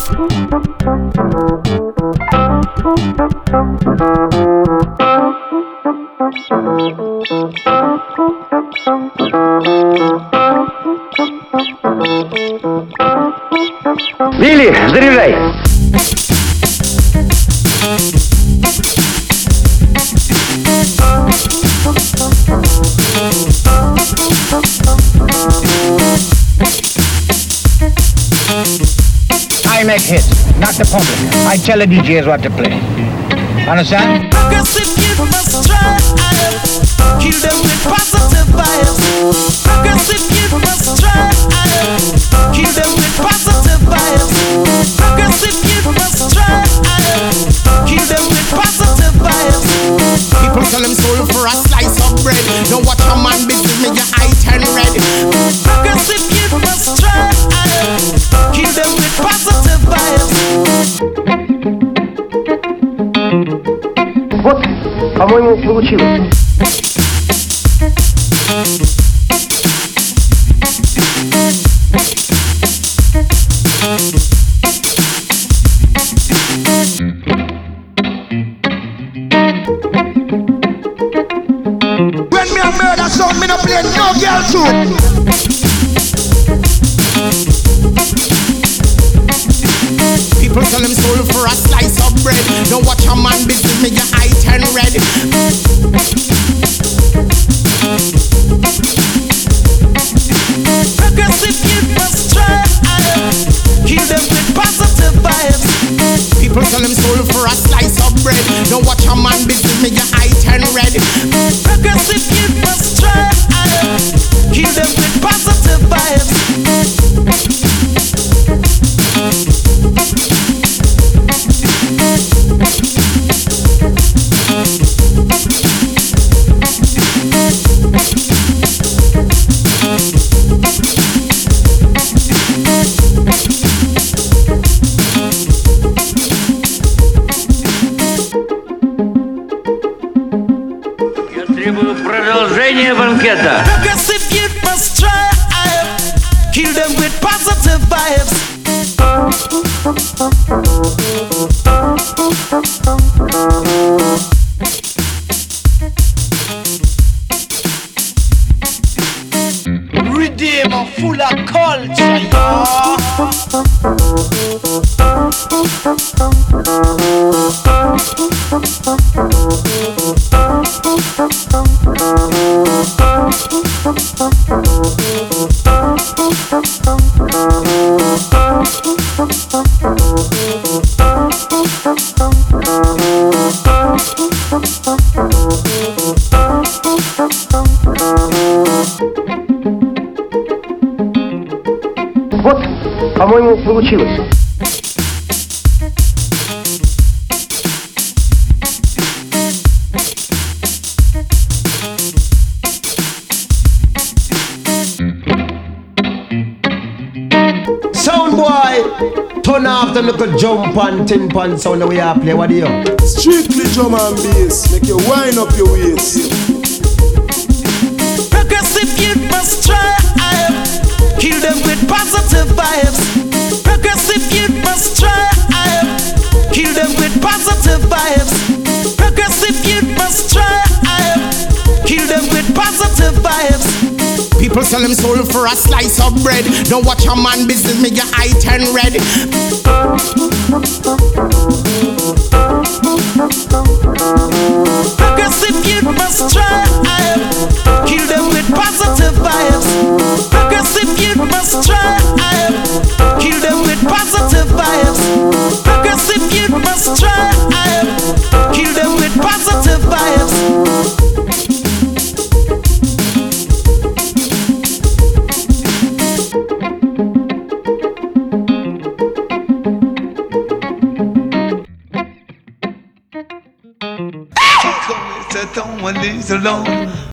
Вилли, заряжай! I make hits, not the public. I tell the DJs what to play. Understand? Progressive kid must try. Kill them with positive vibes. Progressive kid must try. Kill them with positive vibes. Progressive kid must try. Kill them with positive vibes. People sell them soul for a slice of bread. Don't watch a man business, make your eye turn red. Progressive kid must try. Kill them with positive vibes. Вот, по-моему, получилось. When me a murder sound, me no play no girl tune. People sell them soul for a slice of bread. Don't watch a man business, make your eye turn red. Progressive kid must try. Kill them with positive vibes. People sell them soul for a slice of bread. Don't watch a man business, make your eye turn red. Progressive kid must try. Kill them with positive vibes. Я требую продолжения банкета. Progressive kid must try. Kill them with positive vibes. Redeemer full of culture, y'all. Вот, по-моему, получилось. Sound boy, turn off the little jump and tin pan sound the way I play. What do you? Strictly drum and bass, make you wind up your waist. Progressive kid must try. Kill them with positive vibes. Progressive kid must try. Kill them with positive vibes. Progressive kid must try. Kill them with positive vibes. People sell them soul for a slice of bread. Don't watch a man business, make your eye turn red. Progressive kid must try. Kill them with positive vibes. Progressive kid must try. Kill them with positive vibes. Progressive kid must try. Kill them with positive vibes. Don't leave alone.